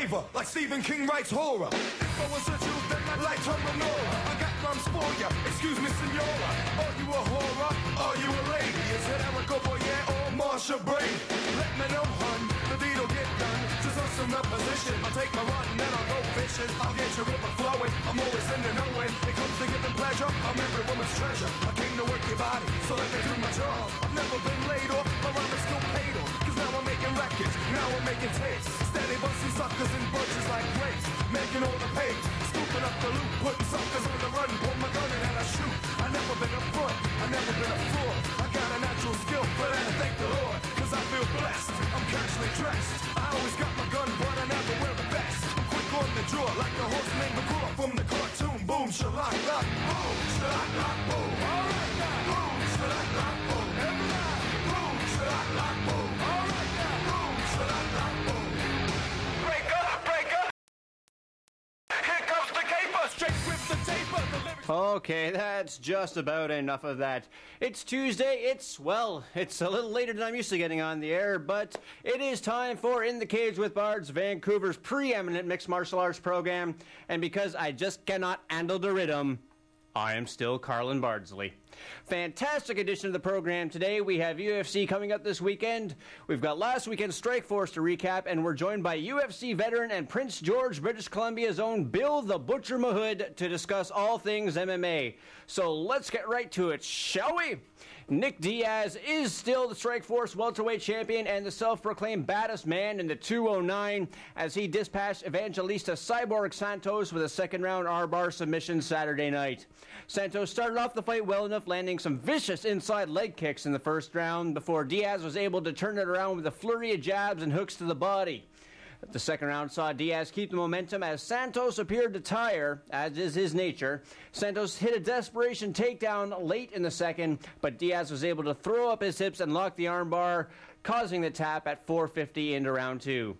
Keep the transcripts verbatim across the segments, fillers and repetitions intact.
flavor, like Stephen King writes horror. If I was a Jew, then I'd like to menorah. I got rhymes for ya, excuse me, senora. Are you a whore? Are you a lady? Is it Erica Boyer or Marsha Brady? Let me know, hun, the deed'll get done. Just on some opposition, I'll take my run and then I'll go fishing. I'll get your river flowing, I'm always in the know when it comes to giving pleasure, I'm every woman's treasure. I came to work your body, so let me do my job. I've never been laid off, my rhyme is still paid off. Cause now I'm making records, now I'm making tapes. Steady busting suckers in bunches like grapes. Making all the page, scooping up the loot. Putting suckers on the run, pull my gun and I shoot. I never been a front, I never been a fraud. I got a natural skill, but I thank the Lord. Cause I feel blessed, I'm casually dressed. I always got my gun, but I never wear the vest. I'm quick on the draw, like the horse named McGraw from the cartoon. Boom, shalak, lock, boom, shalak, lock, boom. Alright now, boom, shalak, lock, boom. Everybody, boom, shalak, lock, boom. Alright now, boom, shalak, lock, boom. Break up, break up. Here comes the caper, straight with the taper. The lyrics. Okay, that's just about enough of that. It's Tuesday, it's, well, it's a little later than I'm used to getting on the air, but it is time for In the Cage with Bards, Vancouver's preeminent mixed martial arts program, and because I just cannot handle the rhythm, I am still Carlin Bardsley. Fantastic edition of the program today. We have U F C coming up this weekend. We've got last weekend's Strikeforce to recap, and we're joined by U F C veteran and Prince George, British Columbia's own Bill the Butcher Mahood to discuss all things M M A. So let's get right to it, shall we? Nick Diaz is still the Strikeforce welterweight champion and the self-proclaimed baddest man in the two oh nine as he dispatched Evangelista Cyborg Santos with a second-round armbar submission Saturday night. Santos started off the fight well enough, landing some vicious inside leg kicks in the first round before Diaz was able to turn it around with a flurry of jabs and hooks to the body. The second round saw Diaz keep the momentum as Santos appeared to tire, as is his nature. Santos hit a desperation takedown late in the second, but Diaz was able to throw up his hips and lock the armbar, causing the tap at four fifty into round two.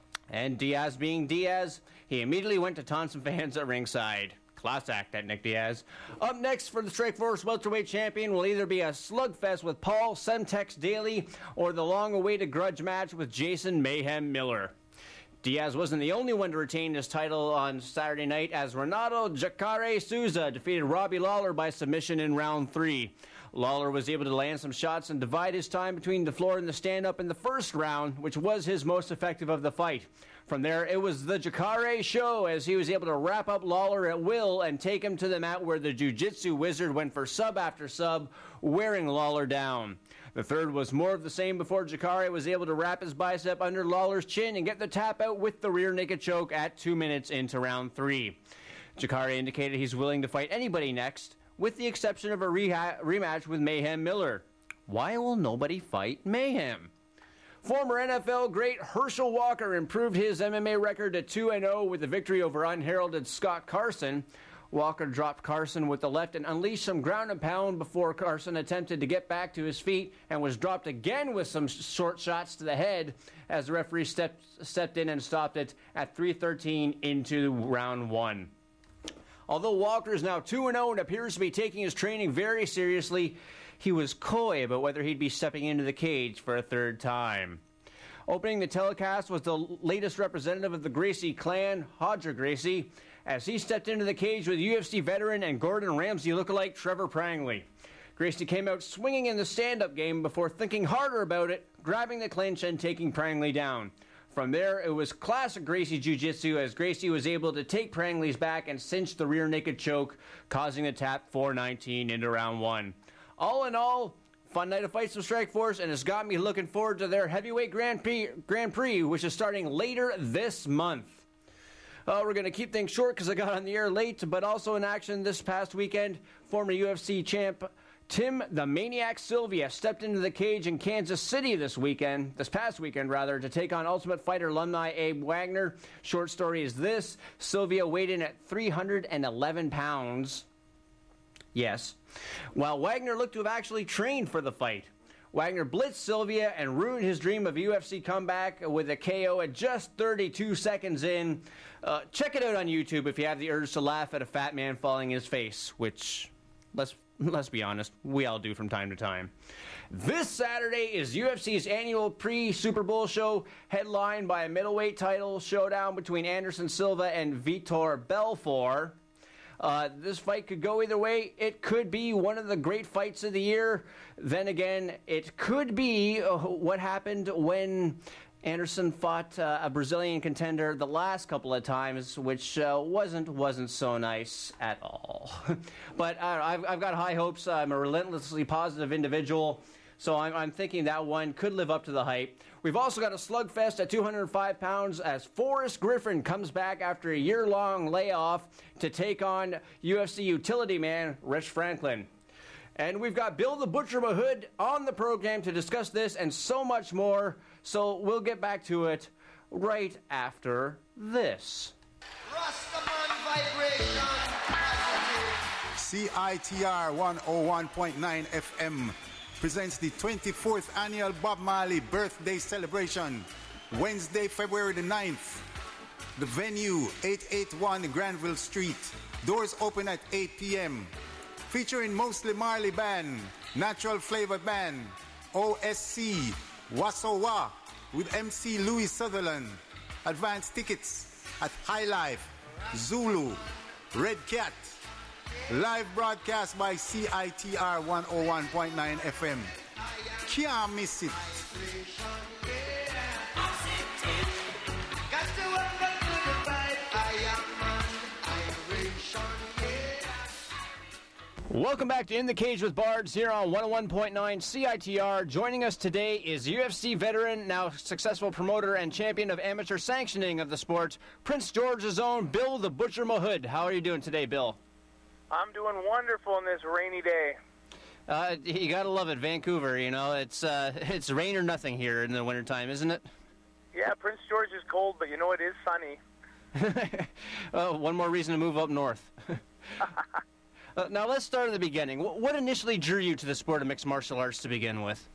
And Diaz being Diaz, he immediately went to taunt some fans at ringside. Class act, that Nick Diaz. Up next for the Strikeforce welterweight champion will either be a slugfest with Paul Semtex Daly or the long-awaited grudge match with Jason Mayhem Miller. Diaz wasn't the only one to retain his title on Saturday night as Renato Jacare Souza defeated Robbie Lawler by submission in round three. Lawler was able to land some shots and divide his time between the floor and the stand-up in the first round, which was his most effective of the fight. From there, it was the Jacare show as he was able to wrap up Lawler at will and take him to the mat where the jiu-jitsu wizard went for sub after sub, wearing Lawler down. The third was more of the same before Jacare was able to wrap his bicep under Lawler's chin and get the tap out with the rear naked choke at two minutes into round three. Jacare indicated he's willing to fight anybody next, with the exception of a reha- rematch with Mayhem Miller. Why will nobody fight Mayhem? Former N F L great Herschel Walker improved his M M A record to two and oh with a victory over unheralded Scott Carson. Walker dropped Carson with the left and unleashed some ground and pound before Carson attempted to get back to his feet and was dropped again with some short shots to the head as the referee stepped, stepped in and stopped it at three thirteen into round one. Although Walker is now two and oh and appears to be taking his training very seriously, he was coy about whether he'd be stepping into the cage for a third time. Opening the telecast was the latest representative of the Gracie clan, Hodger Gracie, as he stepped into the cage with U F C veteran and Gordon Ramsay lookalike Trevor Prangley. Gracie came out swinging in the stand-up game before thinking harder about it, grabbing the clinch and taking Prangley down. From there, it was classic Gracie Jiu-Jitsu as Gracie was able to take Prangley's back and cinch the rear naked choke, causing the tap four nineteen into round one. All in all, fun night of fights with Strikeforce, and it's got me looking forward to their heavyweight Grand Prix, Grand Prix which is starting later this month. Uh, we're going to keep things short because I got on the air late, but also in action this past weekend, former U F C champ Tim the Maniac Sylvia stepped into the cage in Kansas City this weekend, this past weekend rather, to take on Ultimate Fighter alumni Abe Wagner. Short story is this: Sylvia weighed in at three hundred eleven pounds. Yes. While Wagner looked to have actually trained for the fight. Wagner blitzed Sylvia and ruined his dream of a U F C comeback with a K O at just thirty-two seconds in. Uh, check it out on YouTube if you have the urge to laugh at a fat man falling in his face, which, let's let's be honest, we all do from time to time. This Saturday is U F C's annual pre-Super Bowl show, headlined by a middleweight title showdown between Anderson Silva and Vitor Belfort. Uh, this fight could go either way. It could be one of the great fights of the year. Then again, it could be uh, what happened when Anderson fought uh, a Brazilian contender the last couple of times, which uh, wasn't wasn't so nice at all. But uh, I've, I've got high hopes. I'm a relentlessly positive individual, so I'm, I'm thinking that one could live up to the hype. We've also got a slugfest at two hundred five pounds as Forrest Griffin comes back after a year-long layoff to take on U F C utility man Rich Franklin. And we've got Bill the Butcher Mahood on the program to discuss this and so much more. So we'll get back to it right after this. Rastaman vibration. C I T R one oh one point nine F M presents the twenty-fourth annual Bob Marley birthday celebration, Wednesday, February the ninth. The venue, eight eighty-one Granville Street. Doors open at eight p.m. Featuring mostly Marley Band, Natural Flavor Band, O S C, Wasowa, with M C Louis Sutherland. Advance tickets at High Life, Zulu, Red Cat. Live broadcast by C I T R one oh one point nine F M. Can't miss it. Welcome back to In the Cage with Bards here on one oh one point nine C I T R. Joining us today is U F C veteran, now successful promoter and champion of amateur sanctioning of the sport, Prince George's own Bill the Butcher Mahood. How are you doing today, Bill? I'm doing wonderful on this rainy day. Uh, you gotta love it, Vancouver. You know, it's uh, it's rain or nothing here in the wintertime, isn't it? Yeah, Prince George is cold, but you know it is sunny. Oh, one more reason to move up north. uh, now let's start at the beginning. What initially drew you to the sport of mixed martial arts to begin with?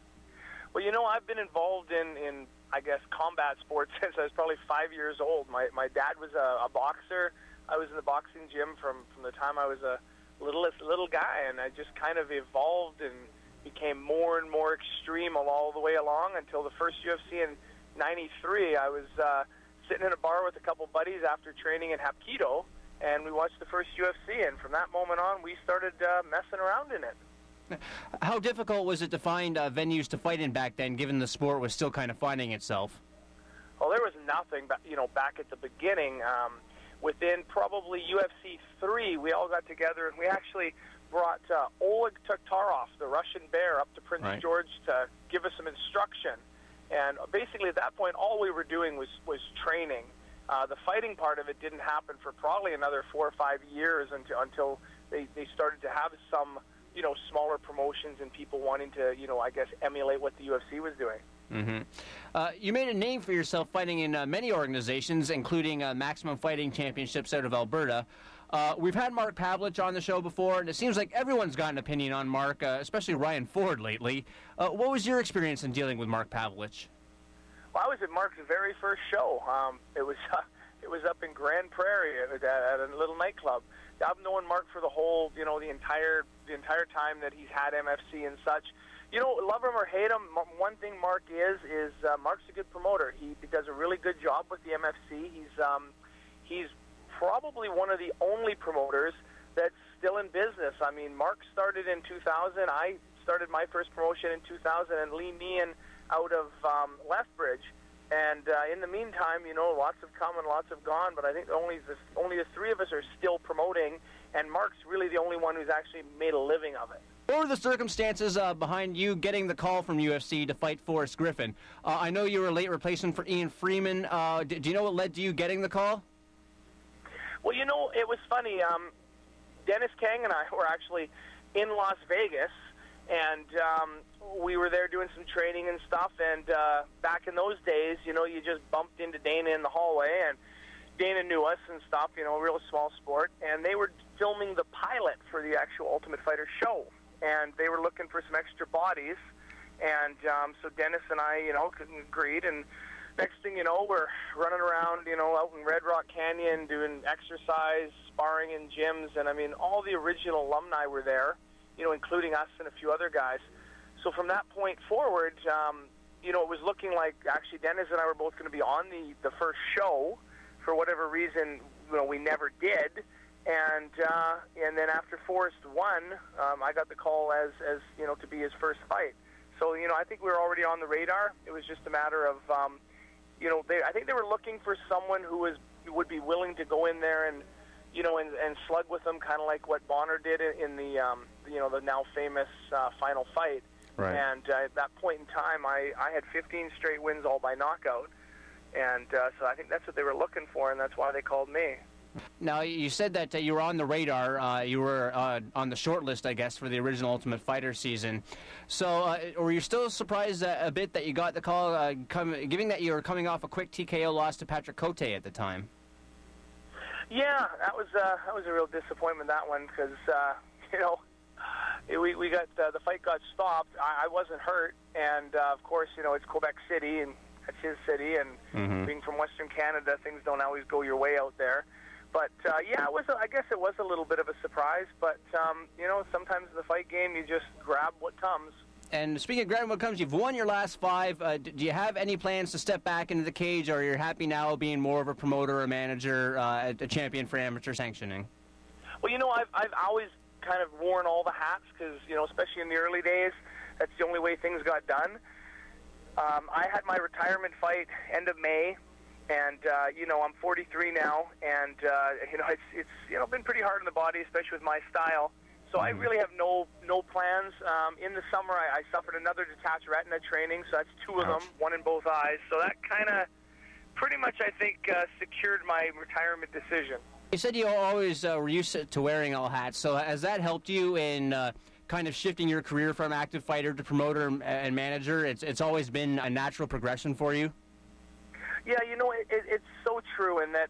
Well, you know, I've been involved in, in I guess, combat sports since I was probably five years old. My my dad was a, a boxer. I was in the boxing gym from, from the time I was a littlest little guy, and I just kind of evolved and became more and more extreme all the way along until the first U F C in ninety-three. I was uh, sitting in a bar with a couple buddies after training in Hapkido, and we watched the first U F C, and from that moment on, we started uh, messing around in it. How difficult was it to find uh, venues to fight in back then, given the sport was still kind of finding itself? Well, there was nothing, but you know, back at the beginning. Um, Within probably U F C three, we all got together and we actually brought uh, Oleg Taktarov, the Russian bear, up to Prince right. George to give us some instruction. And basically at that point, all we were doing was, was training. Uh, the fighting part of it didn't happen for probably another four or five years until, until they, they started to have some, you know, smaller promotions and people wanting to, you know, I guess, emulate what the U F C was doing. Mm-hmm. Uh, you made a name for yourself fighting in uh, many organizations, including uh, Maximum Fighting Championships out of Alberta. Uh, we've had Mark Pavlich on the show before, and it seems like everyone's got an opinion on Mark, uh, especially Ryan Ford lately. Uh, what was your experience in dealing with Mark Pavlich? Well, I was at Mark's very first show. Um, it was uh, it was up in Grand Prairie at, at a little nightclub. I've known Mark for the whole, you know, the entire the entire time that he's had M F C and such. You know, love him or hate him, one thing Mark is, is uh, Mark's a good promoter. He, he does a really good job with the M F C. He's um, he's probably one of the only promoters that's still in business. I mean, Mark started in two thousand. I started my first promotion in two thousand, and Lee Meehan out of um, Lethbridge. And uh, in the meantime, you know, lots have come and lots have gone, but I think only the, only the three of us are still promoting, and Mark's really the only one who's actually made a living of it. What were the circumstances uh, behind you getting the call from U F C to fight Forrest Griffin? Uh, I know you were a late replacement for Ian Freeman. Uh, do, do you know what led to you getting the call? Well, you know, it was funny. Um, Dennis Kang and I were actually in Las Vegas, and um, we were there doing some training and stuff. And uh, back in those days, you know, you just bumped into Dana in the hallway, and Dana knew us and stuff, you know, real small sport. And they were filming the pilot for the actual Ultimate Fighter show. And they were looking for some extra bodies, and um, so Dennis and I, you know, agreed, and next thing you know, we're running around, you know, out in Red Rock Canyon doing exercise, sparring in gyms, and I mean, all the original alumni were there, you know, including us and a few other guys. So from that point forward, um, you know, it was looking like actually Dennis and I were both going to be on the, the first show. For whatever reason, you know, we never did. And uh, and then after Forrest won, um, I got the call as, as, you know, to be his first fight. So, you know, I think we were already on the radar. It was just a matter of, um, you know, they, I think they were looking for someone who was would be willing to go in there and, you know, and, and slug with them, kind of like what Bonner did in the, um, you know, the now famous uh, final fight. Right. And uh, at that point in time, I, I had fifteen straight wins all by knockout. And uh, so I think that's what they were looking for, and that's why they called me. Now, you said that uh, you were on the radar. Uh, you were uh, on the short list, I guess, for the original Ultimate Fighter season. So uh, were you still surprised uh, a bit that you got the call, uh, come, given that you were coming off a quick T K O loss to Patrick Cote at the time? Yeah, that was uh, that was a real disappointment, that one, because, uh, you know, we, we got uh, the fight got stopped. I, I wasn't hurt, and, uh, of course, you know, it's Quebec City, and that's his city, and Mm-hmm. being from Western Canada, things don't always go your way out there. But, uh, yeah, it was. A, I guess it was a little bit of a surprise. But, um, you know, sometimes in the fight game, you just grab what comes. And speaking of grabbing what comes, you've won your last five. Uh, do you have any plans to step back into the cage, or you're happy now being more of a promoter or a manager, uh, a champion for amateur sanctioning? Well, you know, I've, I've always kind of worn all the hats because, you know, especially in the early days, that's the only way things got done. Um, I had my retirement fight end of May. And, uh, you know, I'm forty-three now, and, uh, you know, it's, it's, you know, been pretty hard on the body, especially with my style. So I really have no no plans. Um, in the summer, I, I suffered another detached retina training, so that's two of them, one in both eyes. So that kind of pretty much, I think, uh, secured my retirement decision. You said you always uh, were used to wearing all hats, so has that helped you in uh, kind of shifting your career from active fighter to promoter and manager? It's, it's always been a natural progression for you? Yeah, you know, it, it, it's so true in that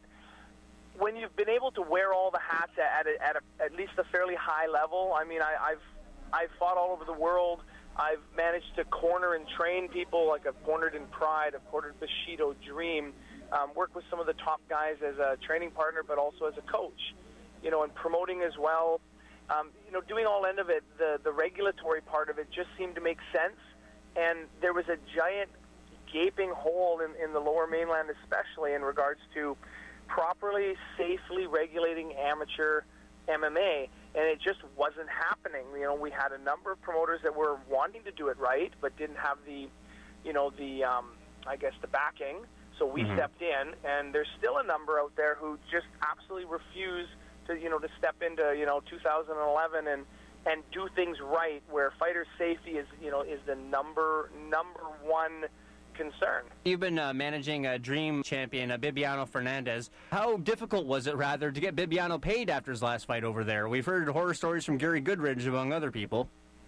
when you've been able to wear all the hats at a, at, a, at least a fairly high level, I mean, I, I've I've fought all over the world. I've managed to corner and train people, like I've cornered in Pride, I've cornered Bushido, Dream, um, worked with some of the top guys as a training partner, but also as a coach, you know, and promoting as well. Um, you know, doing all end of it, the, the regulatory part of it just seemed to make sense, and there was a giant gaping hole in, in the lower mainland, especially in regards to properly, safely regulating amateur M M A, and it just wasn't happening. You know, we had a number of promoters that were wanting to do it right, but didn't have the, you know, the, um, I guess, the backing. So we mm-hmm. stepped in, and there's still a number out there who just absolutely refuse to, you know, to step into, you know, two thousand eleven and and do things right, where fighter safety is, you know, is the number number one concern. You've been uh, managing a Dream champion, uh, Bibiano Fernandez. How difficult was it, rather, to get Bibiano paid after his last fight over there? We've heard horror stories from Gary Goodridge, among other people.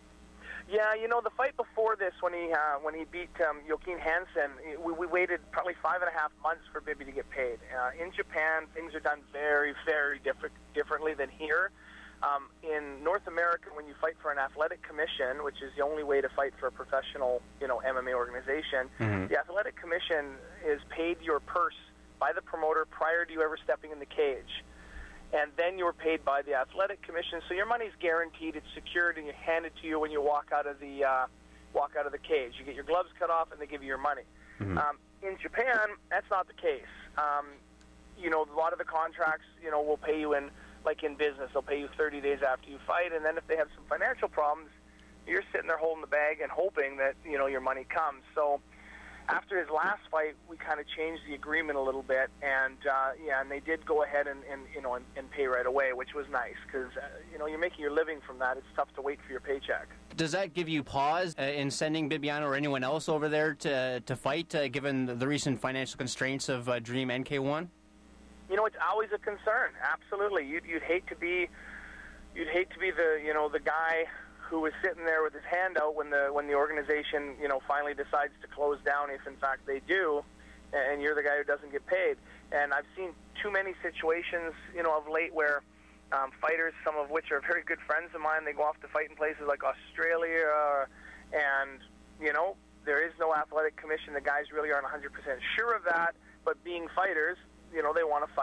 Yeah, you know, the fight before this, when he uh, when he beat um, Joaquin Hansen, we, we waited probably five and a half months for Bibi to get paid. Uh, in Japan, things are done very, very different differently than here. Um, in North America, when you fight for an athletic commission, which is the only way to fight for a professional, you know, M M A organization, mm-hmm. the athletic commission is paid your purse by the promoter prior to you ever stepping in the cage. And then you're paid by the athletic commission, so your money's guaranteed, it's secured, and you hand it to you when you walk out of the uh, walk out of the cage. You get your gloves cut off, and they give you your money. Mm-hmm. Um, in Japan, that's not the case. Um, you know, a lot of the contracts, you know, will pay you in, like in business, they'll pay you thirty days after you fight, and then if they have some financial problems, you're sitting there holding the bag and hoping that, you know, your money comes. So after his last fight, we kind of changed the agreement a little bit, and uh, yeah, and they did go ahead and, and you know and, and pay right away, which was nice because uh, you know you're making your living from that. It's tough to wait for your paycheck. Does that give you pause uh, in sending Bibiano or anyone else over there to to fight, uh, given the, the recent financial constraints of uh, Dream N K one? You know, it's always a concern. Absolutely, you'd, you'd hate to be you'd hate to be the you know the guy who was sitting there with his hand out when the when the organization, you know, finally decides to close down, if in fact they do, and you're the guy who doesn't get paid. And I've seen too many situations, you know, of late where um, fighters, some of which are very good friends of mine, they go off to fight in places like Australia, and, you know, there is no athletic commission. The guys really aren't one hundred percent sure of that, but being fighters, you know, they want to fight.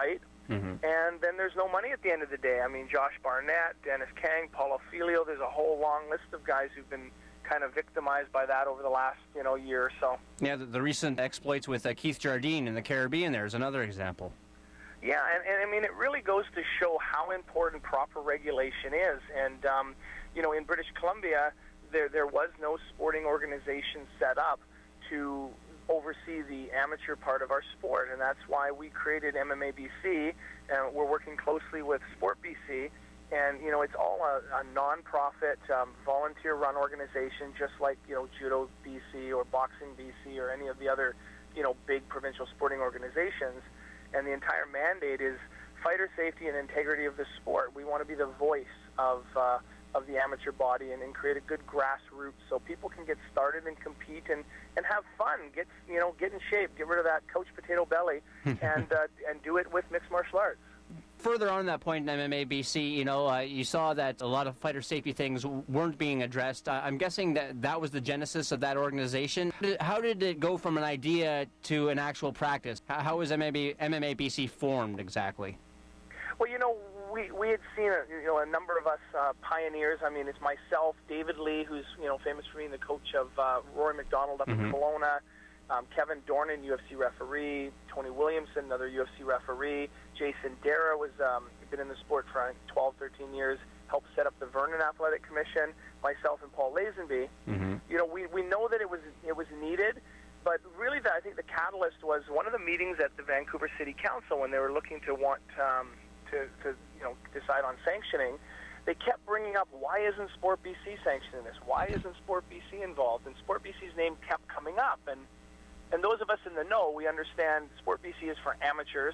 Mm-hmm. And then there's no money at the end of the day. I mean, Josh Barnett, Dennis Kang, Paulo Filio, there's a whole long list of guys who've been kind of victimized by that over the last, you know, year or so. Yeah, the, the recent exploits with uh, Keith Jardine in the Caribbean there is another example. Yeah, and, and I mean, it really goes to show how important proper regulation is. And, um, you know, in British Columbia, there there was no sporting organization set up to oversee the amateur part of our sport, and that's why we created M M A B C, and we're working closely with Sport B C, and, you know, it's all a, a non-profit, um, volunteer-run organization, just like, you know, Judo B C or Boxing B C or any of the other, you know, big provincial sporting organizations, and the entire mandate is fighter safety and integrity of the sport. We want to be the voice of uh, of the amateur body and, and create a good grassroots so people can get started and compete and, and have fun, get you know get in shape, get rid of that couch potato belly, and uh, and do it with mixed martial arts. Further on that point in M M A B C, you know, uh, you saw that a lot of fighter safety things weren't being addressed. Uh, I'm guessing that that was the genesis of that organization. How did it go from an idea to an actual practice? How, how was M M A B C formed exactly? Well, you know, we we had seen a, you know a number of us uh, pioneers. I mean, it's myself, David Lee, who's you know famous for being the coach of uh, Rory McDonald up mm-hmm. in Kelowna, um, Kevin Dornan, U F C referee, Tony Williamson, another U F C referee, Jason Dara was um, been in the sport for I think, twelve, thirteen years, helped set up the Vernon Athletic Commission, myself and Paul Lazenby. Mm-hmm. You know, we we know that it was it was needed. But really, the, I think the catalyst was one of the meetings at the Vancouver City Council when they were looking to want um, to, to you know decide on sanctioning. They kept bringing up, why isn't Sport B C sanctioning this? Why isn't Sport B C involved? And Sport B C's name kept coming up. And and those of us in the know, we understand Sport B C is for amateurs,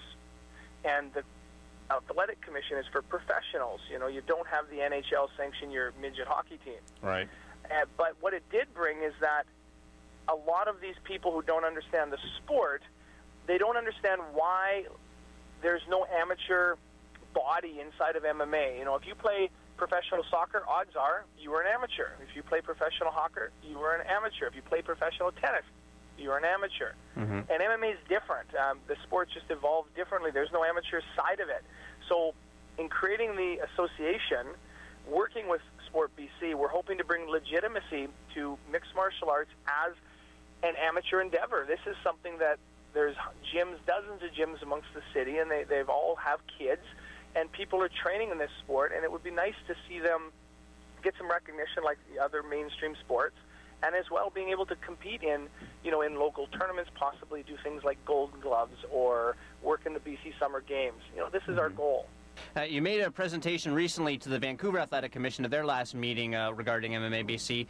and the Athletic Commission is for professionals. You know, you don't have the N H L sanction your midget hockey team. Right. Uh, but what it did bring is that a lot of these people who don't understand the sport, they don't understand why there's no amateur body inside of M M A. You know, if you play professional soccer, odds are you were an amateur. If you play professional hockey, you were an amateur. If you play professional tennis, you were an amateur. Mm-hmm. And M M A is different. Um, the sport just evolved differently. There's no amateur side of it. So in creating the association, working with Sport B C, we're hoping to bring legitimacy to mixed martial arts as an amateur endeavor. This is something that there's gyms, dozens of gyms amongst the city, and they they've all have kids, and people are training in this sport, and it would be nice to see them get some recognition like the other mainstream sports, and as well being able to compete in, you know, in local tournaments, possibly do things like Golden Gloves or work in the B C Summer Games. You know, this is mm-hmm. our goal. Uh, you made a presentation recently to the Vancouver Athletic Commission at their last meeting uh, regarding M M A B C.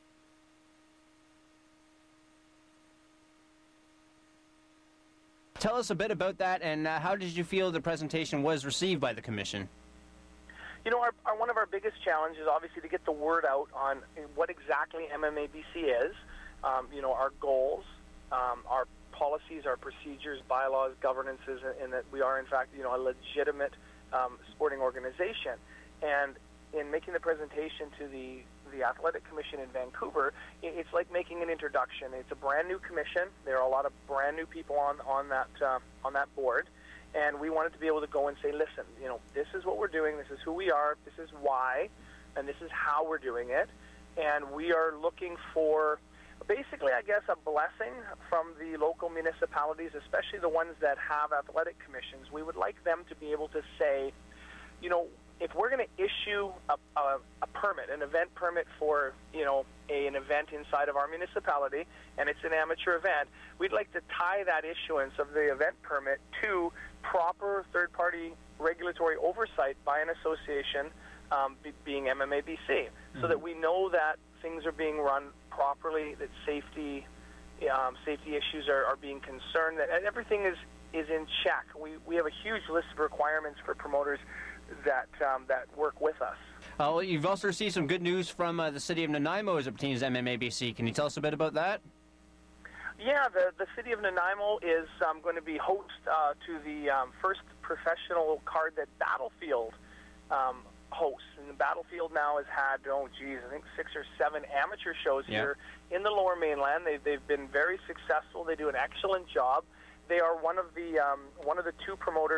Tell us a bit about that, and uh, how did you feel the presentation was received by the Commission? You know, our, our, one of our biggest challenges is obviously to get the word out on what exactly M M A B C is, um, you know, our goals, um, our policies, our procedures, bylaws, governances, and that we are, in fact, you know, a legitimate um, sporting organization. And in making the presentation to the the Athletic Commission in Vancouver, it's like making an introduction. It's a brand new commission. There are a lot of brand new people on on that uh, on that board, and we wanted to be able to go and say, listen, you know, this is what we're doing. This is who we are. This is why, and this is how we're doing it. And we are looking for, basically, I guess, a blessing from the local municipalities, especially the ones that have athletic commissions. We would like them to be able to say, you know, if we're going to issue a, a, a permit, an event permit for, you know, a, an event inside of our municipality, and it's an amateur event, we'd like to tie that issuance of the event permit to proper third-party regulatory oversight by an association, um, be, being M M A B C, mm-hmm. so that we know that things are being run properly, that safety um, safety issues are, are being concerned, that everything is, is in check. We, we have a huge list of requirements for promoters that um, that work with us. Uh, well, you've also received some good news from uh, the city of Nanaimo as it pertains to M M A B C. Can you tell us a bit about that? Yeah, the, the city of Nanaimo is um, going to be host uh, to the um, first professional card that Battlefield um, hosts. And the Battlefield now has had, oh geez, I think six or seven amateur shows yeah. here in the Lower Mainland. They, they've been very successful. They do an excellent job. They are one of the um, one of the two promoters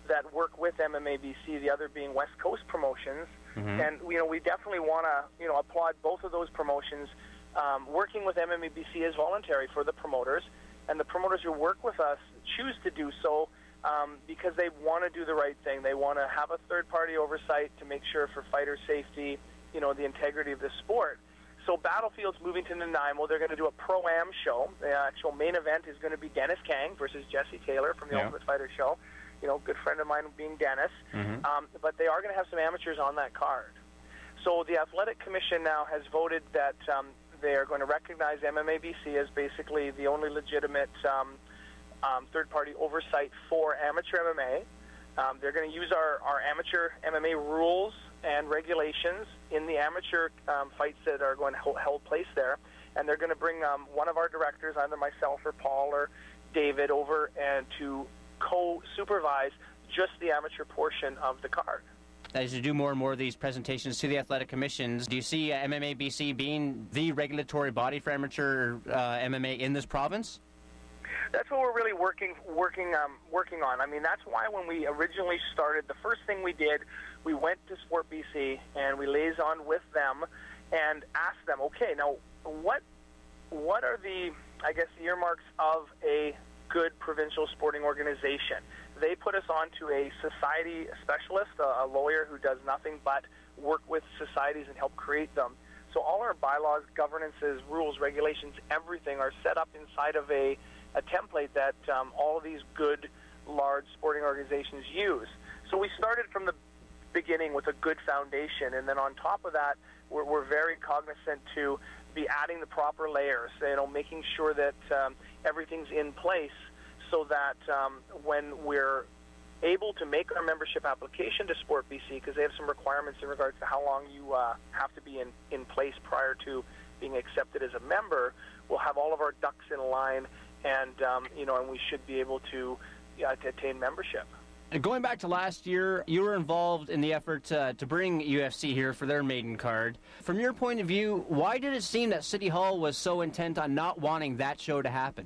that work with M M A B C, the other being West Coast Promotions. Mm-hmm. And, you know, we definitely want to, you know, applaud both of those promotions. Um, working with M M A B C is voluntary for the promoters, and the promoters who work with us choose to do so um, because they want to do the right thing. They want to have a third-party oversight to make sure for fighter safety, you know, the integrity of the sport. So Battlefield's moving to Nanaimo. They're going to do a Pro-Am show. The actual main event is going to be Dennis Kang versus Jesse Taylor from the yeah. Ultimate Fighter show. You know, good friend of mine being Dennis. Mm-hmm. Um, but they are going to have some amateurs on that card. So the Athletic Commission now has voted that um, they are going to recognize M M A B C as basically the only legitimate um, um, third-party oversight for amateur M M A. Um, they're going to use our, our amateur M M A rules and regulations in the amateur um, fights that are going to hold, hold place there. And they're going to bring um, one of our directors, either myself or Paul or David, over and to co-supervise just the amateur portion of the card. As you do more and more of these presentations to the athletic commissions, do you see uh, M M A B C being the regulatory body for amateur uh, M M A in this province? That's what we're really working working um, working on. I mean, that's why when we originally started, the first thing we did, we went to Sport B C and we liaisoned with them and asked them, okay, now what what are the, I guess, the earmarks of a good provincial sporting organization? They put us on to a society specialist, a, a lawyer who does nothing but work with societies and help create them. So all our bylaws, governances, rules, regulations, everything are set up inside of a, a template that um, all of these good, large sporting organizations use. So we started from the beginning with a good foundation, and then on top of that, we're, we're very cognizant to be adding the proper layers, you know, making sure that um, everything's in place so that um, when we're able to make our membership application to Sport B C, because they have some requirements in regards to how long you uh, have to be in, in place prior to being accepted as a member, we'll have all of our ducks in line, and um, you know, and we should be able to, uh, to attain membership. Going back to last year, you were involved in the effort uh, to bring U F C here for their maiden card. From your point of view, why did it seem that City Hall was so intent on not wanting that show to happen?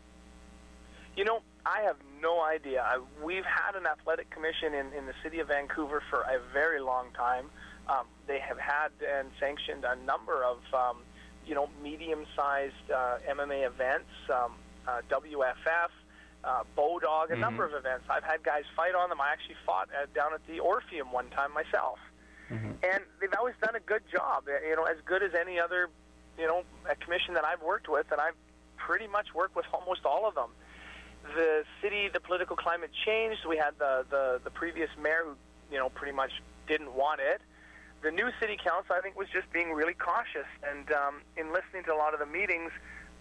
You know, I have no idea. I, we've had an athletic commission in, in the city of Vancouver for a very long time. Um, they have had and sanctioned a number of, um, you know, medium-sized uh, M M A events, um, uh, W F F, uh, Bodog, a mm-hmm. number of events. I've had guys fight on them. I actually fought at, down at the Orpheum one time myself. Mm-hmm. And they've always done a good job, you know, as good as any other, you know, a commission that I've worked with, and I've pretty much worked with almost all of them. The city, the political climate changed. We had the, the, the previous mayor who, you know, pretty much didn't want it. The new city council, I think, was just being really cautious. And um, in listening to a lot of the meetings,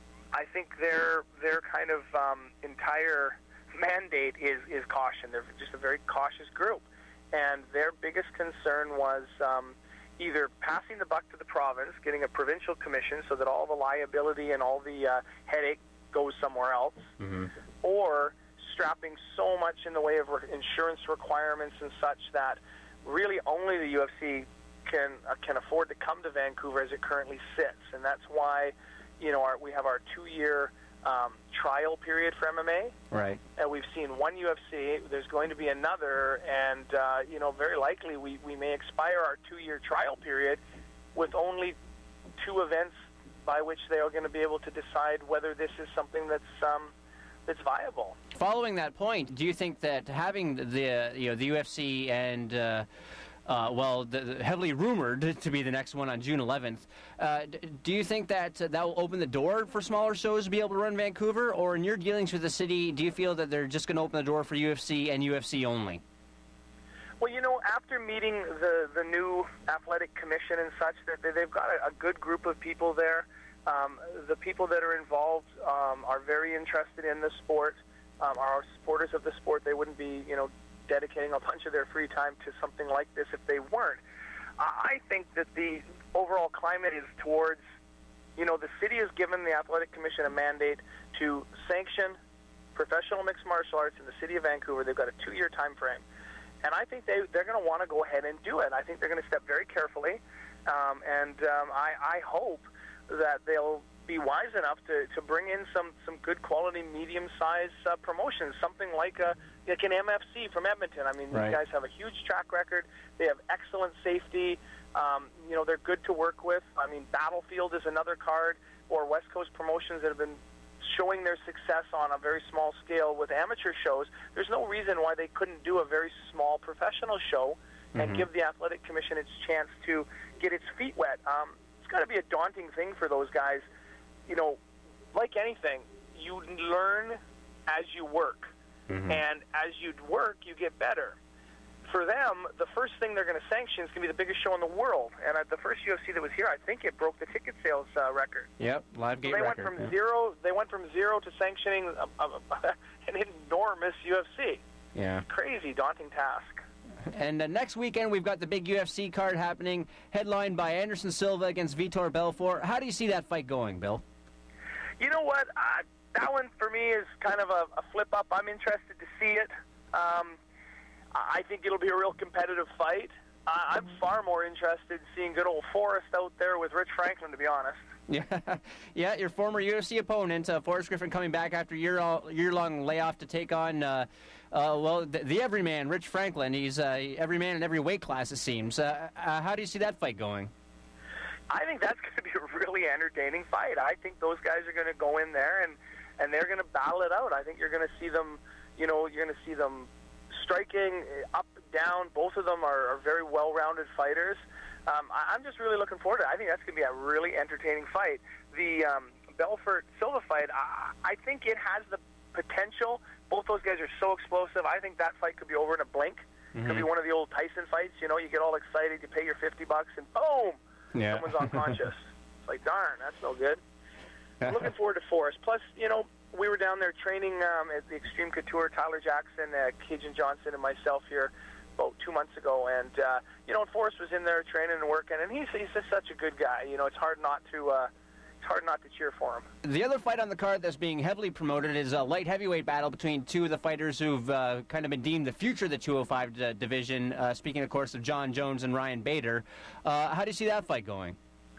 I think their their kind of um, entire mandate is, is caution. They're just a very cautious group. And their biggest concern was um, either passing the buck to the province, getting a provincial commission so that all the liability and all the uh, headache goes somewhere else, mm-hmm. or strapping so much in the way of re- insurance requirements and such that really only the U F C can uh, can afford to come to Vancouver as it currently sits. And that's why, you know, our, we have our two-year um, trial period for M M A. Right. And we've seen one U F C. There's going to be another, and uh, you know, very likely we, we may expire our two-year trial period with only two events by which they are going to be able to decide whether this is something that's um, that's viable. Following that point, do you think that having the you know the U F C and uh, uh, well, the, the heavily rumored to be the next one on June eleventh, uh, do you think that uh, that will open the door for smaller shows to be able to run Vancouver, or in your dealings with the city, do you feel that they're just going to open the door for U F C and U F C only? Well, you know, after meeting the, the new athletic commission and such, that they've got a, a good group of people there. Um, the people that are involved um, are very interested in the sport, um, are supporters of the sport. They wouldn't be, you know, dedicating a bunch of their free time to something like this if they weren't. I think that the overall climate is towards, you know, the city has given the athletic commission a mandate to sanction professional mixed martial arts in the city of Vancouver. They've got a two-year time frame. And I think they, they're going to want to go ahead and do it. I think they're going to step very carefully. Um, and um, I, I hope that they'll be wise enough to, to bring in some, some good quality medium-sized uh, promotions, something like a like an M F C from Edmonton. I mean, Right. these guys have a huge track record. They have excellent safety. Um, you know, they're good to work with. I mean, Battlefield is another card, or West Coast promotions that have been showing their success on a very small scale with amateur shows. There's no reason why they couldn't do a very small professional show and give the Athletic Commission its chance to get its feet wet. Um, it's got to be a daunting thing for those guys. You know, like anything, you learn as you work. And as you work, you get better. For them, the first thing they're going to sanction is going to be the biggest show in the world. And at the first U F C that was here, I think it broke the ticket sales uh, record. Yep, live So gate they record. went from yeah. zero. They went from zero to sanctioning a, a, an enormous U F C. Yeah. Crazy, daunting task. And uh, next weekend, we've got the big U F C card happening, headlined by Anderson Silva against Vitor Belfort. How do you see that fight going, Bill? You know what? Uh, that one for me is kind of a, a flip up. I'm interested to see it. Um, I think it'll be a real competitive fight. Uh, I'm far more interested in seeing good old Forrest out there with Rich Franklin, to be honest. Yeah, yeah. Your former U F C opponent, uh, Forrest Griffin, coming back after a year year-long layoff to take on, uh, uh, well, the, the everyman, Rich Franklin. He's uh, everyman in every weight class, it seems. Uh, uh, how do you see that fight going? I think that's going to be a really entertaining fight. I think those guys are going to go in there and, and they're going to battle it out. I think you're going to see them, you know, you're going to see them striking up, down. Both of them are, are very well-rounded fighters. Um, I, I'm just really looking forward to it. I think that's going to be a really entertaining fight. The um, Belfort-Silva fight, I, I think it has the potential. Both those guys are so explosive. I think that fight could be over in a blink. Mm-hmm. Could be one of the old Tyson fights. You know, you get all excited, you pay your fifty bucks, and boom, Yeah. someone's unconscious. It's like, darn, that's no good. I'm looking forward to Forrest. Plus, you know, we were down there training um, at the Extreme Couture, Tyler Jackson, uh, Cajun Johnson, and myself here about two months ago. And, uh, you know, Forrest was in there training and working, and he's, he's just such a good guy. You know, it's hard not to... Uh, It's hard not to cheer for him. The other fight on the card that's being heavily promoted is a light heavyweight battle between two of the fighters who've uh, kind of been deemed the future of the two oh five d- division, uh, speaking, of course, of John Jones and Ryan Bader. Uh, how do you see that fight going?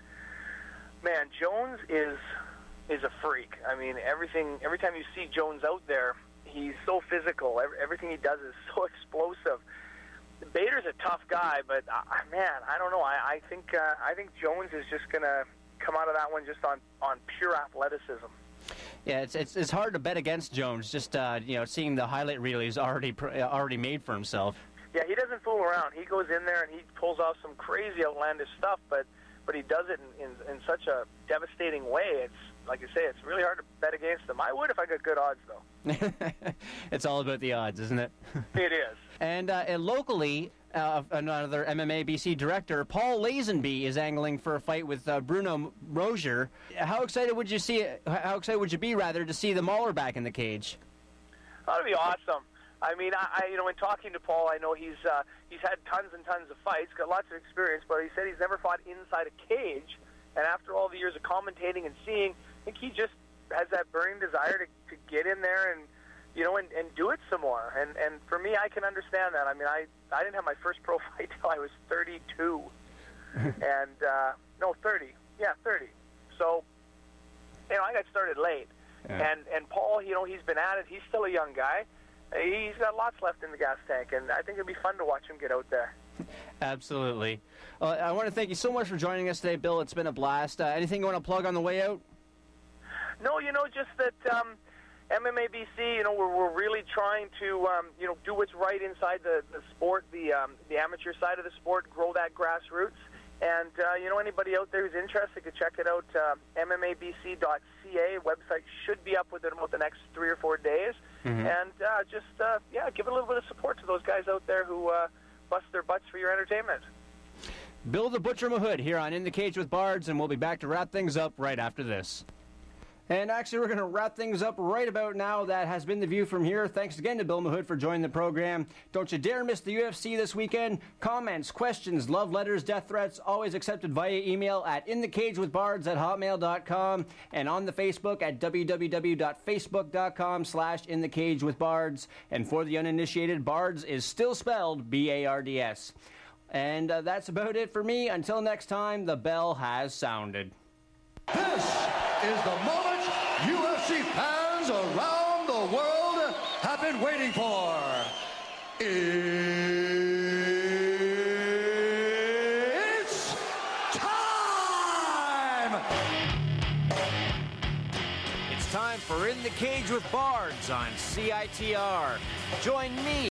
Man, Jones is is a freak. I mean, everything. Every time you see Jones out there, he's so physical. Every, everything he does is so explosive. Bader's a tough guy, but uh, man, I don't know. I, I think uh, I think Jones is just gonna come out of that one just on, on pure athleticism. Yeah, it's it's it's hard to bet against Jones. Just uh, you know, seeing the highlight reel he's already pr- uh, already made for himself. Yeah, he doesn't fool around. He goes in there and he pulls off some crazy outlandish stuff, but but he does it in, in, in such a devastating way. It's like you say, it's really hard to bet against him. I would if I got good odds, though. It's all about the odds, isn't it? It is. And, uh, and locally, uh, another M M A B C director, Paul Lazenby, is angling for a fight with uh, Bruno Rozier. How excited would you see? How excited would you be, rather, to see the Mauler back in the cage? That'd be awesome. I mean, I, I you know, in talking to Paul, I know he's uh, he's had tons and tons of fights, got lots of experience, but he said he's never fought inside a cage. And after all the years of commentating and seeing, I think he just has that burning desire to, to get in there and, you know, and, and do it some more. And and for me, I can understand that. I mean, I, I didn't have my first pro fight till I was thirty-two. and, uh, no, thirty. Yeah, thirty. So, you know, I got started late. Yeah. And, and Paul, you know, he's been at it. He's still a young guy. He's got lots left in the gas tank, and I think it'd be fun to watch him get out there. Absolutely. Well, I want to thank you so much for joining us today, Bill. It's been a blast. Uh, anything you want to plug on the way out? No, you know, just that um, M M A B C, you know, we're, we're really trying to, um, you know, do what's right inside the, the sport, the um, the amateur side of the sport, grow that grassroots. And, uh, you know, anybody out there who's interested could check it out, uh, M M A B C dot C A. Website should be up within about the next three or four days. Mm-hmm. And uh, just, uh, yeah, give a little bit of support to those guys out there who uh, bust their butts for your entertainment. Bill the Butcher Mahood here on In the Cage with Bards, and we'll be back to wrap things up right after this. And actually, we're going to wrap things up right about now. That has been the view from here. Thanks again to Bill Mahood for joining the program. Don't you dare miss the U F C this weekend. Comments, questions, love letters, death threats, always accepted via email at inthecagewithbards at hotmail dot com and on the Facebook at w w w dot facebook dot com slash inthecagewithbards. And for the uninitiated, Bards is still spelled B A R D S. And uh, that's about it for me. Until next time, the bell has sounded. This is the moment U F C fans around the world have been waiting for. It's time! It's time for In the Cage with Bards on C I T R. Join me,